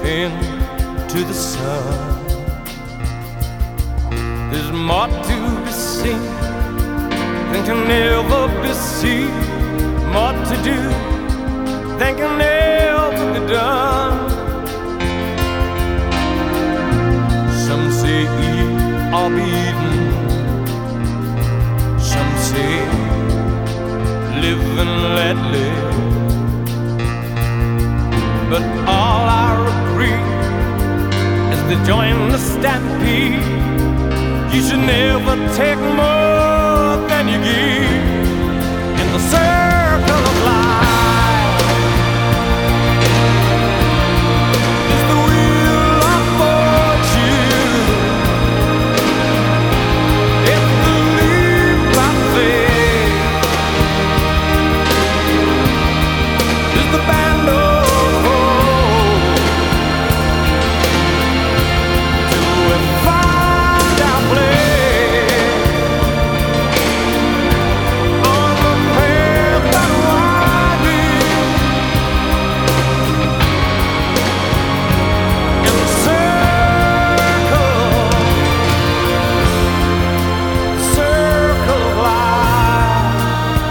into the sun. There's more to be seen than can ever be seen, more to do than can ever be done. Some say eat or be eaten, some say live and let live. But all I agree is to join the stampede. You should never take more than you give in the circle of life. It's the wheel of fortune, it's the leap of faith, it's the band of hope. Do we find our place on the path that winding in the circle of life?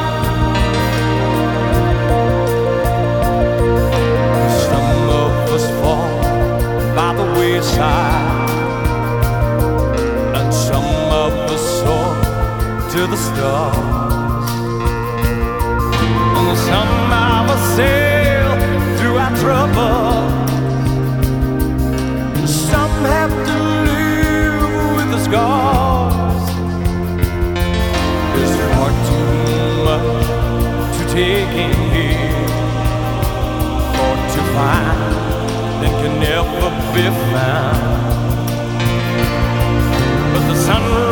Some of us fall by the wayside, and some of us soar to the stars, and some of us sail through our trouble. Some have to live with the scars. There's far too much to take in here, or to find that can never be found. But the sun